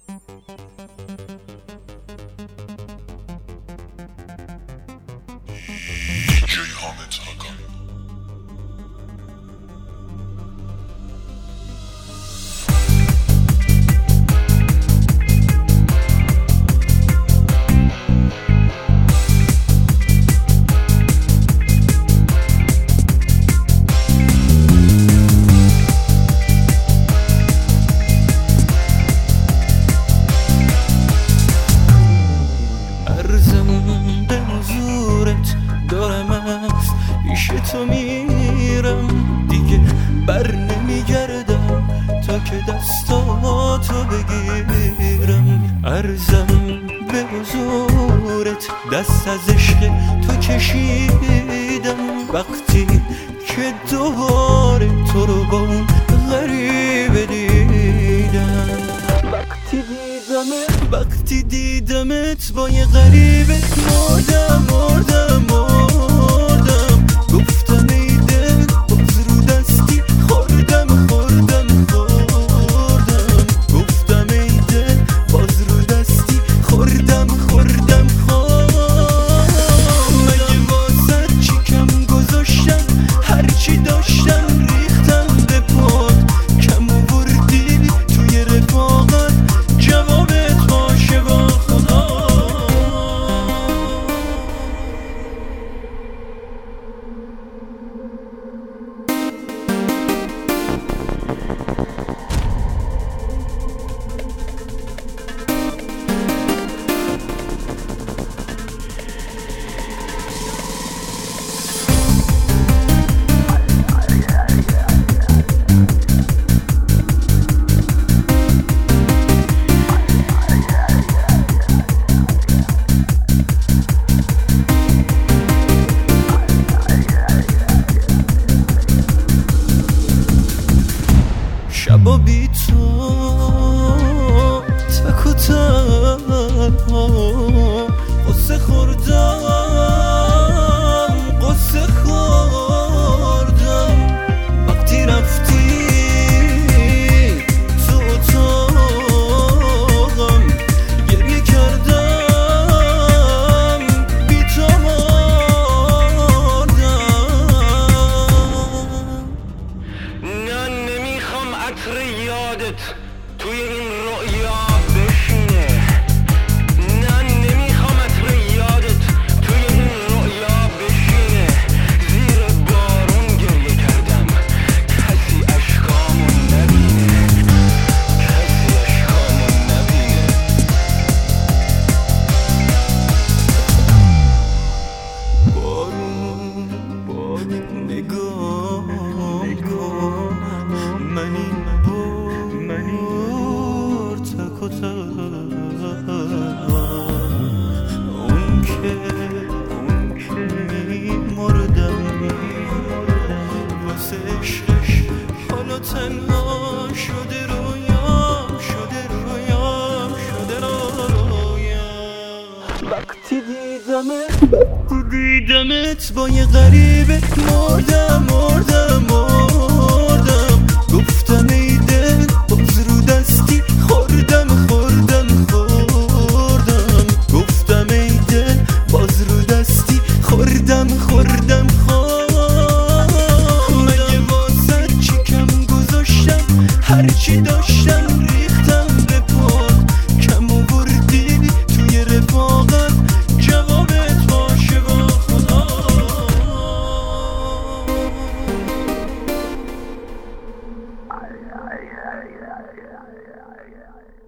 تو میرم دیگه بر نمیگردم تا که دستاتو بگیرم. عرضم به حضورت دست از عشق تو کشیدم وقتی که دوباره تو رو با اون غریبه دیدم. وقتی دیدمت با یه غریبه مردم گفتم ای دل باز رو دستی خوردم گفتم ای دل باز رو دستی خوردم مگه واسه چی کم گذاشتم هرچی داشتم ریختم به پات کم آوردی توی رفاقت جوابت باشه با خدا. شبا بی تو تک و تنها قصه خوردم وقتی رفتی تو اتاقم گریه کردم بی تو مردم. عطر یادت توی این رؤیا بشینه. نه نمیخوام عطر یادت توی این رؤیا بشینه. زیر بارون گریه کردم کسی اشکامو نبینه. بارون نگاه من این بار تک و تنها اون که میمردم واسه عشقش حالا تنها شده رویام وقتی دیدمت با یه غریبه مردم گفتم ای دل باز رو دستی خوردم گفتم ای دل باز رو دستی خوردم مگه واسه چی کم گذاشتم هرچی داشتم ریختم به پات کم آوردی توی رفاقت جوابت باشه با خدا.